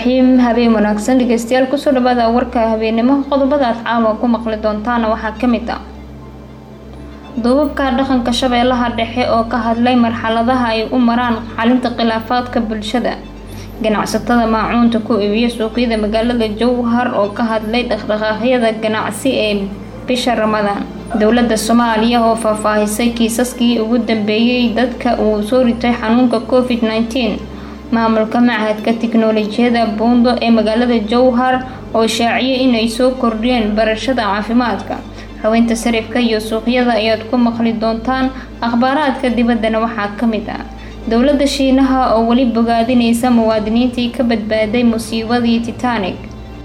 الرحيم habeen wanaagsan dhageystayaal ku soo dhawaada warka habeenimo qodobada aad caawa ku maqli doontaan waxa kamid ah duubabka dhaqanka shabeellaha dhexe oo ka hadlay marxaladaha ay u maraan xalinta khilaafaadka bulshada ganacsatada maacuunta ku iibiyo suuqyada magaalada Jowhar oo ka hadlay dhaqdhaqaaqyada ganacsi ee bisha Ramadaan dawladda Soomaaliya oo faahfaahisay kiisaskii ugu dambeeyay dadka uu soo ritay xanuunka COVID-19 maamulka macahadka tiknoolajiyada Bondo ee magaalada Jowhar oo shaaciyay inay soo kordhiyeen barashada caafimaadka haweenta sarifka iyo suuqyada ayaad ku maqli doontaan akhbaaraadka dibaddana waxaa kamid ah dawladda Shiinaha oo wali bogaadinaysa muwaadiniintii ka badbaaday musiibadii Titanic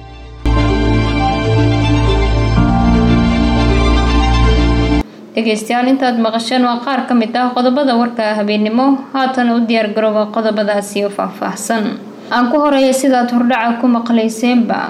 dhageystayaal intaad maqasheen waa qaar ka mid ah qodobada warka habeenimo haatan u diyaar garooba qodobadaasi oo faahfaahsan aan ku horeeyay sidaad hordhaca ku maqlayseenba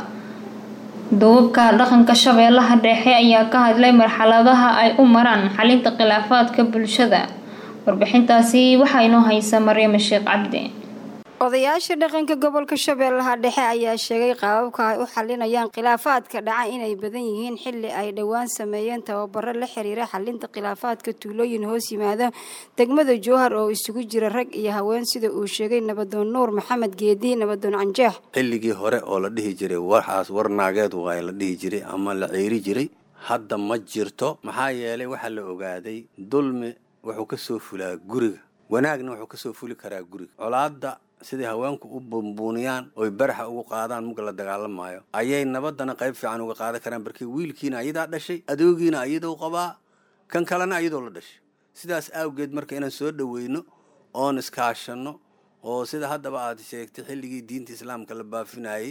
duubabka dhaqanka shabeellaha dhexe ayaa ka hadlay marxaladaha ay u maraan xalinta khilaafaadka bulshada warbixintaasi waxaa inoo haysa Maryam Sheekh Cabdi odayaasha dhaqanka gobolka Shabeellaha Dhexe ayaa sheegay qaababka ay u xalinayaan khilaafaadka dhaca inay badan yihiin xilli ay dhawaan sameeyeen tababaro la xiriira xalinta khilaafaadka tuulooyin hoos yimaada degmada Jowhar oo isugu jira rag iyo haween sida uu sheegay nabadoon Nuur Maxamed Geedi nabadoon Anjeex xilligii hore oo la dhihi jiray waxaas warnaageed waa la dhihi jiray ama la ceeri jiray hadda ma jirto maxaa yeelay waxa la ogaaday dulmi wuxuu ka soo fulaa guriga wanaagna wuxuu ka soo fuli karaa guriga colaadda sidii haweenku u bumbuuniyaan oo baraxa ugu qaadaan marka la dagaalamayo ayay nabadana qayb fiican uga qaadan karaan barkii wiilkiina ayada dhashay adoogiina ayadoo qabaa kan kalena ayadoo la dhashay sidaas awgeed marka inaan soo dhaweeyno oo iskaashano oo sida haddaba aad sheegtay xilligii diinta islaamka la baafinayay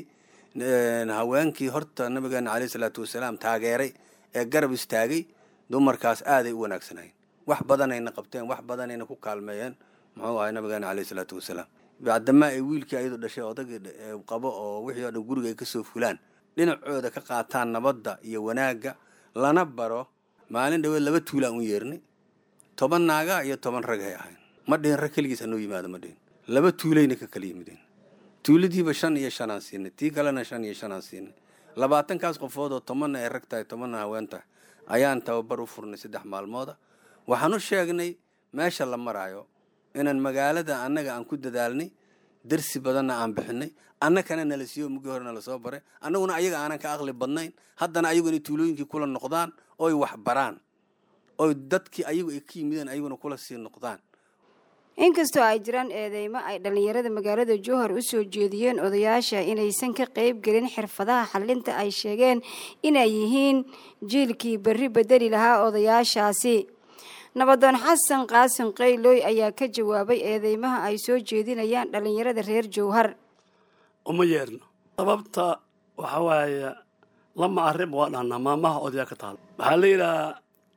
haweenkii horta nabigeena kaleey salaatu wasalaam taageeray ee garab istaagay dumarkaas aad ay u wanaagsanayeen wax badan ayna qabteen wax badan ayna ku kaalmeeyeen muxuu ahaa nabigeena kaleey salaatu wasalaam baadama ay wiilkii ayadoo dhashay odagii qabo oo wixii oo dhan guriga ay ka soo fulaan dhinacooda ka qaataan nabadda iyo wanaaga lana baro maalin dhaweed 2 tuulaan u yeernay 10 naaga iyo 10 rag ay ahayn ma dhihin rag kaligiis anoo yimaado ma dhihin 2 tuulayna ka kala yimideen tuuladiiba 5 iyo 5 aan siinay tii kalena 5 iyo 5 aan siinay 20 kaas qofood oo 10 ay rag tahay 10 haweenta ayaan tababar u furnay 3 maalmood waxaan u sheegnay meesha la maraayo inaan magaalada annaga aan ku dadaalnay darsi badanna aan bixinay annagana nala siiyo mugi horena la soo baray annaguna ayaga aanan ka aqli badnayn haddana ayagu inay tuulooyinkii kula noqdaan oo ay wax baraan oo dadkii ayagu ay ka yimideen ayaguna kula sii noqdaan inkastoo ay jiraan eedeymo ay dhalinyarada magaalada Jowhar u soo jeediyeen odayaasha inaysan ka qayb galin xirfadaha xalinta ay sheegeen inay yihiin jiilkii bari bedeli lahaa odayaashaasi nabadoon Xasan Qaasim Qayloy ayaa ka jawaabay eedeymaha ay soo jeedinayaan dhalinyarada reer Jowhar uma yeerno sababta waxa waaye lama arrin waa dhana maamaha odayaa ka taal waxa la yiraahdaa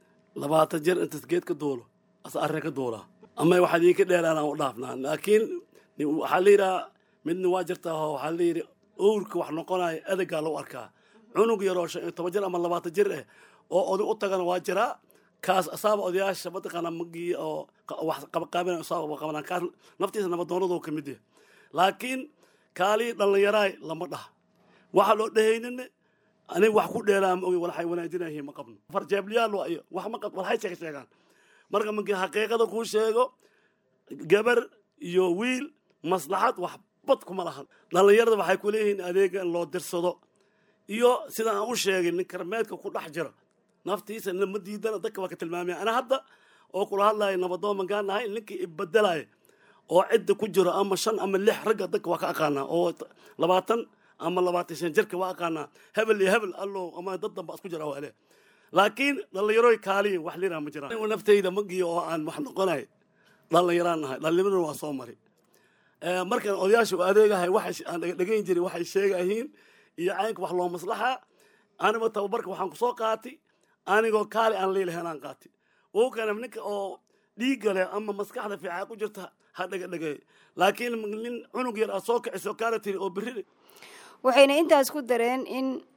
20 jir inta geed ka doolo as arrin ka doola ama waxa idinka dheeraanaan u dhaafnaa laakiin waxa la yiraahdaa midna waa jirtaa waxa la yiri uurka wax noqonay adaga loo arkaa cunug yar oo 15 jir ama 20 jir oo oday u tagan waa jiraa kaas asaaba odayaasha badqana magi oo wax qabanay asaaba qabanaan kaas naftiisa nabadoonadu ka mid yahay laakiin kaali dhalinyaray lama dhaha waxa loo dhaheeynin ani wax ku dheeraam oo waxay wanaajinaayeen ma qabno farjeebliyaal wax ma qab waxay sheegaan marka magi xaqiiqada ku sheego gabar iyo wiil maslaxad wax bad kuma lahan dhalinyarada waxay ku leeyihiin adeeg loo dirsado iyo sida aan u sheegay nin karmeedka ku dhax jira naftiisa lama diidana dadka waa ka tilmaamay ana hadda oo kula hadlay nabadoon magaan ahay ninkii ibadalay oo cid ku jiro ama 5 ama 6 rag dadka waa ka aqaana oo 20 ama 25 jirka waa aqaana hebel iyo hebel allo ama dad damba isku jira waale laakiin dhalinyaro kaali wax leeyahay ma jiraan naftayda magiyo oo aan wax noqonay dhalinyaraan ahay dhalinyaradu waa soo maray markan odayaashu adeegahay waxay aan dhageyn jiray waxay sheegayeen iyo caynka wax loo maslaxa anaba tababarka waxaan ku soo qaatay anigoo kaali aan leeyahay qaati oo kana ninka oo dhiiga leh ama maskaxda fiican ku jirta ha dhagay laakiin nin cunug yar soo kiciso kaarati oo biri waxayna intaas ku dareen in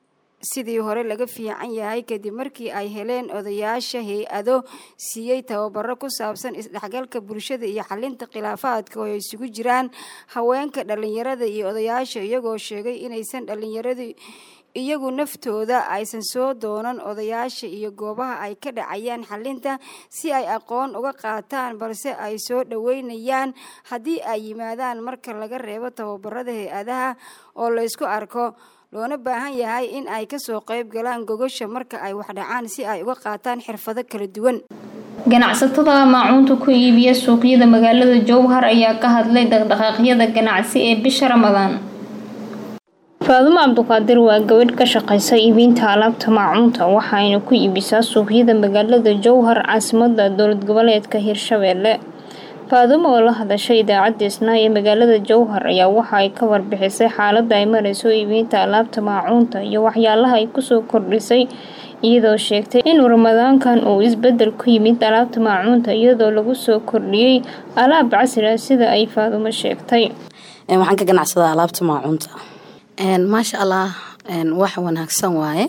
sidii hore laga fiican yahay kadib markii ay heleen odayaasha hay-ado siiyey tababaro ku saabsan isdhexgalka bulshada iyo xalinta khilaafaadka oo ay isugu jiraan haweenka, dhalinyarada iyo odayaasha, iyagoo sheegay inaysan dhalinyaradu iyagu naftooda aysan soo doonan odayaasha iyo goobaha ay ka dhacayaan xalinta si ay aqoon uga qaataan, balse ay soo dhaweynayaan haddii ay yimaadaan marka laga reebo tababarada hay-adaha oo la isku arko, loona baahan yahay in ay kasoo qayb galaan gogosha marka ay wax dhacaan si ay uga qaataan xirfado kala duwan. ganacsatada maacuunta ku iibiya suuqyada magaalada Jowhar ayaa ka hadlay dhaqdhaqaaqyada ganacsi ee bisha Ramadaan. Faadumo Cabduqaadir waa gabadh ka shaqeysa iibinta alaabta maacuunta waxayna ku iibisaa suuqyada magaalada Jowhar caasimadda dowlad goboleedka Hirshabelle. Faadumo oo la hadashay idaacadda Isnaa ee magaalada Jowhar ayaa waxa ay ka warbixisay xaaladda ay marayso iibinta alaabta maacuunta iyo waxyaalaha ay kusoo kordhisay, iyadoo sheegtay in Ramadaankan uu isbedel ku yimid alaabta maacuunta iyadoo lagu soo kordhiyay alaab casri ah sida ay Faadumo sheegtay. waxaan ka ganacsadaa alaabta maacuunta maasha Allah wax wanaagsan waaye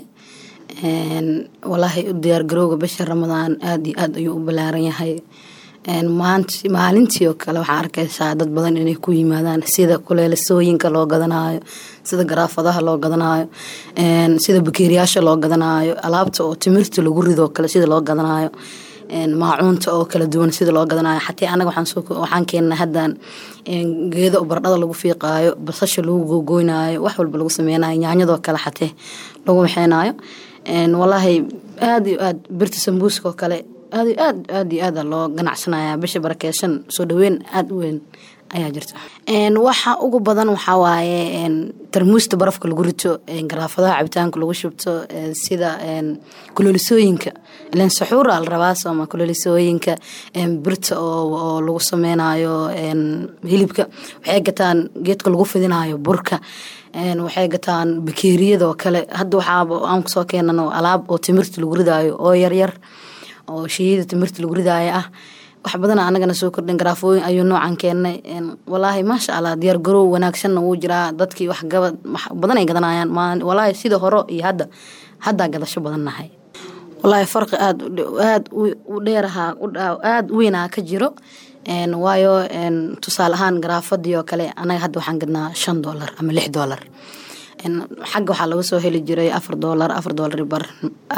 wallahi u diyaar garowga bisha Ramadaan aad iyo aad ayuu u balaaran yahay. maalintii oo kale waxaan arkaysaa dad badan inay ku yimaadaan sida kuleelasooyinka loo gadanayo, sida garaafadaha loo gadanayo, sida bakeeriyaasha loo gadanayo, alaabta oo timirta lagu rido kale sida loo gadanayo, maacuunta oo kala duwan sida loo gadanayo. xataa anaga waxaan keenna haddaan geedo baradhada lagu fiiqaayo, basasha lagu googooynayo, wax walba lagu sameynayo, yaanyadoo kale xataa lagu waxeenayo. wallahi aad iyo aad birta sambuuska oo kale aad iyo aad loo ganacsanaya bisha barakeysan, soo dhaweyn aad u weyn ayaa jirta. waxa ugu badan waxa waaye tarmuusta barafka lagu rito, garaafadaha cabitaanka lagu shubto, sida kuleelisooyinka ilaan saxuur la rabaa sooma, kuleelisooyinka birta oo lagu sameynayo hilibka, waxay gataan geedka lagu fidinayo burka, waxay gataan bakeeriyada oo kale. hadda waxaaba aan kusoo keenano alaab oo timirta lagu ridaayo oo yaryar oo shiida timirta lagu ridaayo ah. wax badan anagana soo kordhin garaafooyin ayuu noocan keenay. wallahi maasha Allah diyaar garow wanaagsan uu jiraa, dadkii wax badan ay gadanayaan. wallahi sida hore iyo hadda gadasho badan nahay. wallahi farqi aad u dheeraha aad weyn ka jiro. waayo tusaale ahaan garaafadii oo kale anaga hadda waxaan gadnaa $5 ama $6. xagga waxaa laga soo heli jiray $4 bar,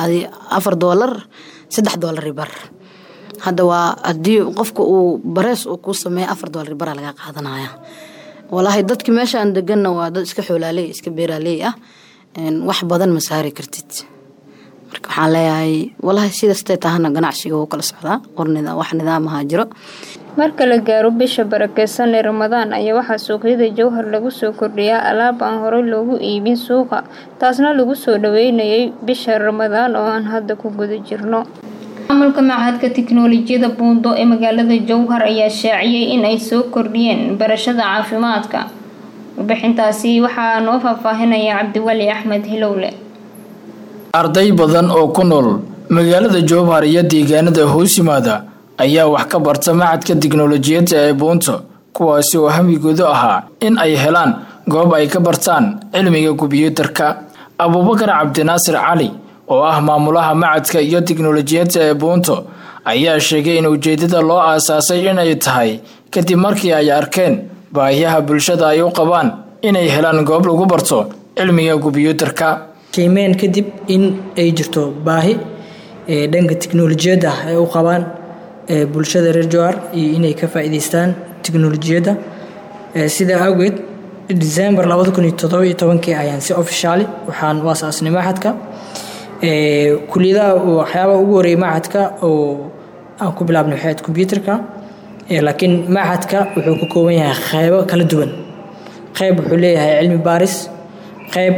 $4 $3 bar. hadda waa hadii qofka uu barees uu ku sameeyo $4 bar laga qaadanaya. wallahi dadkii meeshaan deganna waa dad iska xoolaaley iska beeraaley ah, wax badan ma saari kartid. marka waxaan leeyahay wallahi sidaas tahana ganacsiga uu kala socdaa, qornida wax nidaamaha jiro. marka la gaaro bisha barakeysan ee Ramadaan ayaa waxaa suuqyada Jowhar lagu soo kordhiyaa alaab aan hore loogu iibin suuqa, taasna lagu soo dhaweynayay bisha Ramadaan oo aan hadda ku guda jirno. maamulka Machadka Tiknoolajiyada Buundo ee magaalada Jowhar ayaa shaaciyay in ay soo kordhiyeen barashada caafimaadka. warbixintaasi waxaa noo faahfaahinaya Cabdiwali Axmed Hilowle. arday badan oo ku nool magaalada Jowhar iyo deegaanada hoos yimaada ayaa wax ka barta Machadka Tiknoolajiyada ee Buundo, kuwaasi oo hamigoodu ahaa in ay helaan goob ay ka bartaan cilmiga kombiyuutarka. Abubakar Cabdinaasir Cali oo ah maamulaha Machadka iyo Tiknoolajiyada ee Buundo ayaa sheegay in ujeedada loo aasaasay in ay tahay kadib markii ay arkeen baahiyaha bulshada ay u qabaan inay helaan goob lagu barto cilmiga kombiyuutarka. qiimeen kadib in ay jirto baahi dhanka tiknoolajiyada ay u qabaan bulshada reer Jowhar iyo inay ka faa'iideystaan tiknoolajiyada. sida awgeed December 2017 ayaan si officially waxaan u aasaasnay Machadka. kuliyadaha waxyaabaha ugu horeeyay Machadka oo aan ku bilaabnay waxay kombiyuutarka, laakiin Machadka wuxuu ka kooban yahay qaybo kala duwan. qayb wuxuu leeyahay cilmi baaris, qayb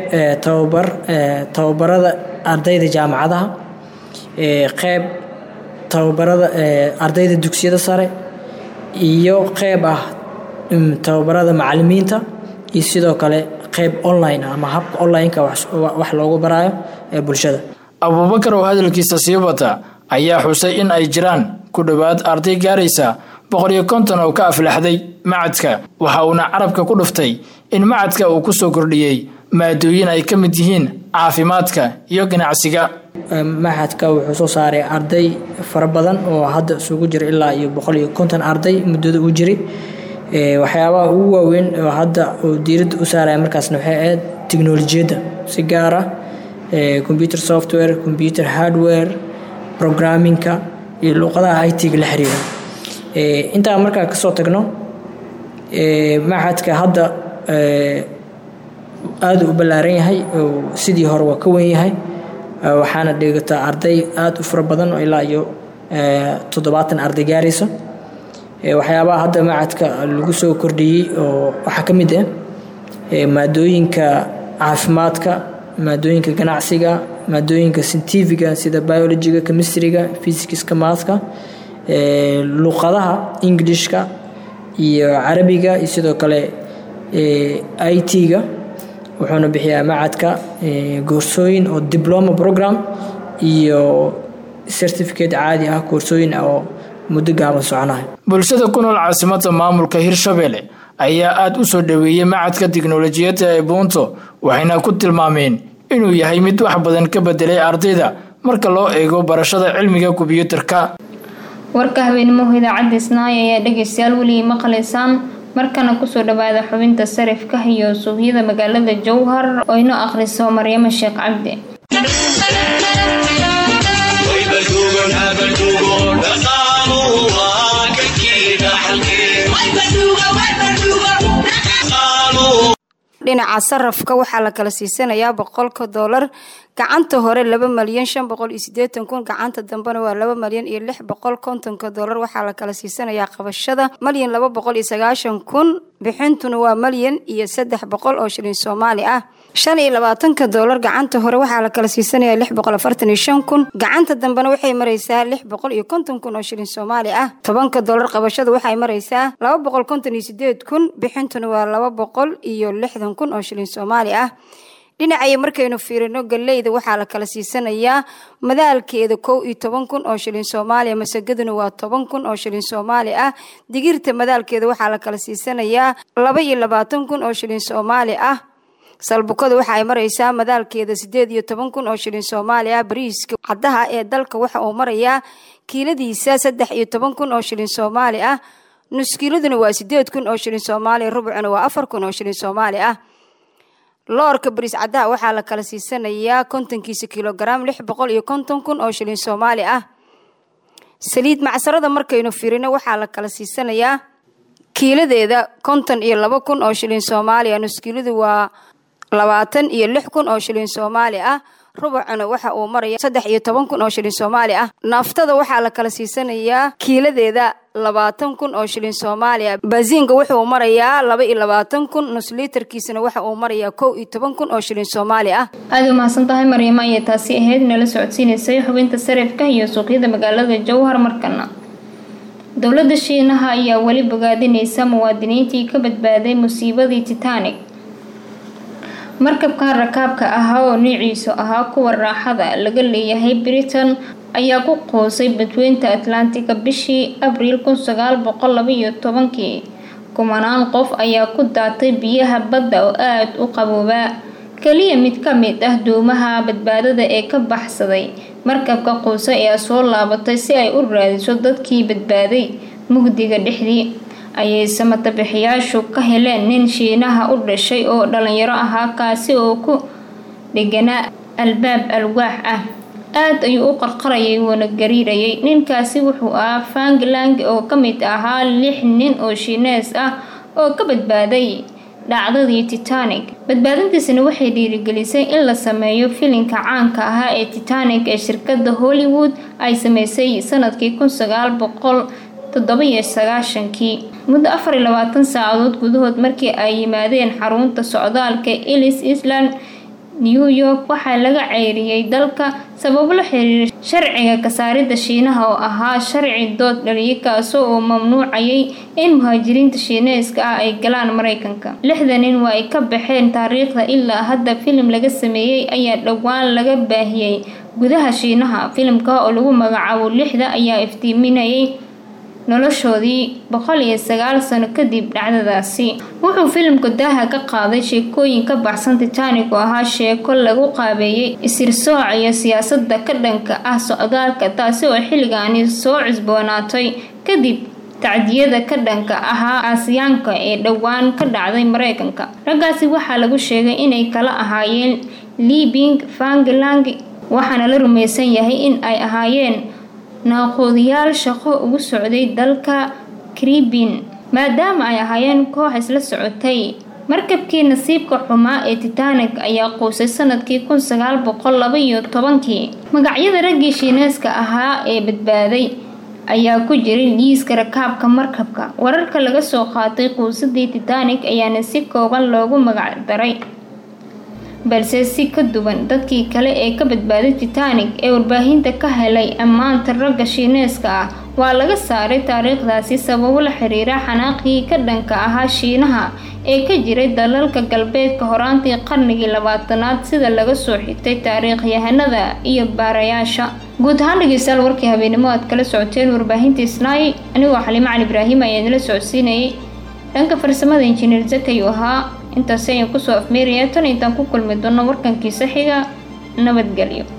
tababarada ardayda jaamacadaha, qayb tababarada ardayda dugsiyada sare, iyo qayb tababarada macallimiinta, iyo sidoo kale qayb online ama habka online-ka wax loogu barayo bulshada. Abubakar oo hadalkiisa sii wata ayaa xusay in ay jiraan ku dhawaad arday gaaraysa 150 oo ka aflaxday Machadka. waxa uuna carabka ku dhuftay in Machadka uu ku soo kordhiyay maadooyin ay ka mid yihiin caafimaadka iyo ganacsiga. Maxadka wuxuu soo saaray arday fara badan oo hadda isugu jira ilaa iyo 150 arday muddada uu jiray. Waxyaabaha ugu waaweyn oo hadda uu diiradda u saaray markaasna waxay ahayd tiknoolajiyada si gaar ah computer software, computer hardware, programmingka iyo luqadaha IT-ga la xiriira. Inta markaa ka soo tagno maxadka hadda aad u ballaaran yahay oo sidii hore waa ka weyn yahay. Waxaana dhigata arday aad u fara badan oo ilaa iyo 70 arday gaarayso. Waxyaabaha hadda maxadka lagu soo kordhiyay oo waxa ka mid ah maadooyinka caafimaadka, maadooyinka ganacsiga, maadooyinka scientifiga sida biology-ga, chemistry-ga, physics-ka, math-ka, luqadaha English-ka iyo Carabiga iyo sidoo kale IT-ga. wuxuuna bixiyaa macadka koorsooyin oo diploma program iyo certificate caadi ah koorsooyin oo muddo gaaban soconaya. Bulshada ku nool caasimadda maamulka Hirshabelle ayaa aad u soo dhaweeyay macadka tiknoolajiyada ee Boonto waxayna ku tilmaameen inuu yahay mid wax badan ka bedelay ardayda marka loo eego barashada cilmiga kombiyuutarka. warka habeenimo idaacadda Isnaay ayaa dhageystayaal wali maqlaysaan markana ku soo dhawaada xubinta sarifka iyo suuqyada magaalada Jowhar oo inoo akhriso Maryama Sheekh Cabdi. dhinaca sarafka waxaa la kala siisanayaa $100 gacanta hore 2,580,000 gacanta dambena waa 2,650,000 waxaa la kala siisanayaa qabashada 1,290,000 bixintuna waa 1,300,000 oo shilin Soomaali ah. $25 gacanta hore waxaa la kala siisanayaa 645,000 gacanta dambena waxay maraysaa 650,000 oo shilin Soomaali ah. $10 qabashada waxay maraysaa 258,000 bixintuna waa 260,000 oo shilin Soomaali ah. dhinacay markaynu fiirino galeyda waxaa la kala siisanayaa madaalkeeda 11,000 oo shilin Soomaali masagaduna waa 10,000 oo shilin Soomaali ah. digirta madaalkeeda waxaa la kala siisanayaa 22,000 oo shilin Soomaali ah. salbukada waxa ay maraysaa madaalkeeda 18,000 oo shilin Soomaali ah. bariiska cadaha ee dalka waxa uu marayaa kiiladiisa 13,000 oo shilin Soomaali ah. nus kiiladuna waa 8,000 oo shilin Soomaali, rubcuna waa 4,000 oo shilin Soomaali ah. loorka bariis cadaha waxaa la kala siisanayaa 50 kilogram 650,000 oo shilin Soomaali ah. saliid macsarada markaynu fiirino waxaa la kala siisanayaa kiiladeeda 52,000 oo shilin Soomaali ah. nus kiiladu waa 26,000 oo shilin Soomaali ah. rubcuna waxa uu maraya 13,000 oo shilin Soomaali ah. naftada waxaa la kala siisanayaa kiiladeeda 20,000 oo shilin Soomaali ah. baasiinka wuxuu marayaa 22,000 nus liitarkiisana waxa uu marayaa 11,000 oo shilin Soomaali ah. aad u mahadsantahay Maryama iyo taasi ahayd nala socodsiinaysay xubinta sarifka iyo suuqyada magaalada Jowhar. markana dowladda Shiinaha ayaa wali bogaadinaysa muwaadiniintii ka badbaaday musiibadii Titanic. markabka rakaabka ahaa oo nuuciisu ahaa kuwa raaxada laga leeyahay Britain ayaa ku qoosay badweynta Atlantic bishii Abriil 1912. kumanaan qof ayaa ku daatay biyaha badda oo aad u qabooba. kaliya mid ka mid ah doomaha badbaadada ee ka baxsaday markabka qoosay ayaa soo laabatay si ay u raadiso dadkii badbaaday mugdiga dhexdii. ayay samata bixiyaashu ka heleen nin Shiinaha u dhashay oo dhalinyaro ahaa kaasi oo ku deganaa albaab alwaax ah. aad ayuu u qarqarayay wana gariirayay. ninkaasi wuxuu ahaa Fang Lang oo ka mid ahaa 6 nin oo Shiinees ah oo ka badbaaday dhacdadii Titanic. badbaadintiisana waxay dhiirigelisay in la sameeyo filimka caanka ahaa ee Titanic ee shirkadda Hollywood ay sameysay sanadkii 1997. muddo 24 saacadood gudahood markii ay yimaadeen xarunta socdaalka Ellis Island New York waxaa laga ceyriyay dalka sabab la xiriir sharciga ka saarida Shiinaha oo ahaa sharci dood dhaliyay kaasoo oo mamnuucayay in muhaajiriinta Shiineeska ah ay galaan Mareykanka. 6 nin waa ay ka baxeen taariikhda ilaa hadda. filim laga sameeyay ayaa dhawaan laga baahiyay gudaha Shiinaha. filimka oo lagu magacaabo 6 ayaa iftiiminayay noloshoodii 109 sano kadib dhacdadaasi. Wuxuu filimku daaha ka qaaday sheekooyin ka baxsan Titanic oo ahaa sheeko lagu qaabeeyay isirsooc iyo siyaasadda ka dhanka ah socdaalka, taasi oo xilligaani soo cusboonaatay kadib tacdiyada ka dhanka ahaa Aasiyaanka ee dhawaan ka dhacday Mareykanka. Raggaasi waxaa lagu sheegay inay kala ahaayeen Lee Bing, Fang Lang, waxaana la rumaysan yahay in ay ahaayeen naaquudiyaal shaqo ugu socday dalka Caribbean, maadaama ay ahaayeen koox isla socotay. markabkii nasiibka xumaa ee Titanic ayaa quusay sanadkii 1912. magacyada raggii Shiineeska ahaa ee badbaaday ayaa ku jiray liiska rakaabka markabka. wararka laga soo qaatay quusadii Titanic ayaana si kooban loogu magac daray, balse si ka duwan dadkii kale ee ka badbaaday Titanic ee warbaahinta ka helay ammaanta ragga Shiineeska ah. waa laga saaray taariikhdaasi sababo la xiriira xanaaqii ka dhanka ahaa Shiinaha ee ka jiray dalalka galbeedka horaantii qarnigii 20aad, sida laga soo xigtay taariikhyahanada iyo baarayaasha. guud ahaan dhegeystayaal warkii habeenimo aad kala socoteen warbaahinta Isnaay, anigoo Xaliimo Cali Ibraahim ayaan la socodsiinayay, dhanka farsamada injineer Zakayo ahaa. intaas ayaan kusoo afmeeraya tan intaan ku kulmi doono warkankiisa xiga. nabadgelyo.